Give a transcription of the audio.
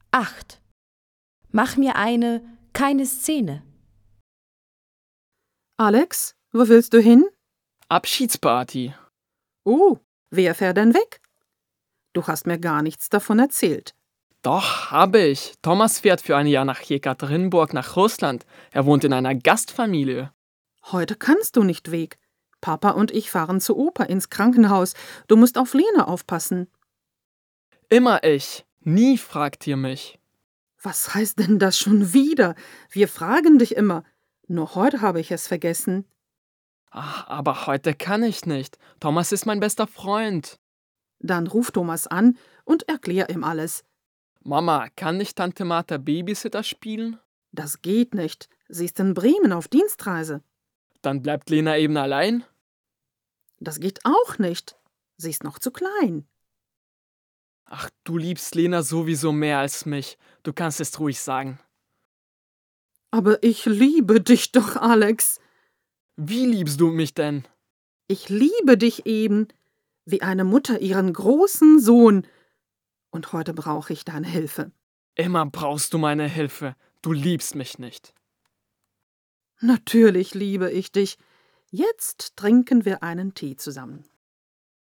8. Mach mir keine Szene. Alex, wo willst du hin? Abschiedsparty. Wer fährt denn weg? Du hast mir gar nichts davon erzählt. Doch, habe ich. Thomas fährt für ein Jahr nach Jekaterinburg nach Russland. Er wohnt in einer Gastfamilie. Heute kannst du nicht weg. Papa und ich fahren zur Oper ins Krankenhaus. Du musst auf Lene aufpassen. Immer ich. Nie fragt ihr mich. Was heißt denn das schon wieder? Wir fragen dich immer. Nur heute habe ich es vergessen. Ach, aber heute kann ich nicht. Thomas ist mein bester Freund. Dann ruf Thomas an und erklär ihm alles. Mama, kann nicht Tante Martha Babysitter spielen? Das geht nicht. Sie ist in Bremen auf Dienstreise. Dann bleibt Lena eben allein? Das geht auch nicht. Sie ist noch zu klein. Ach, du liebst Lena sowieso mehr als mich. Du kannst es ruhig sagen. Aber ich liebe dich doch, Alex. Wie liebst du mich denn? Ich liebe dich eben, wie eine Mutter ihren großen Sohn. Und heute brauche ich deine Hilfe. Immer brauchst du meine Hilfe. Du liebst mich nicht. Natürlich liebe ich dich. Jetzt trinken wir einen Tee zusammen.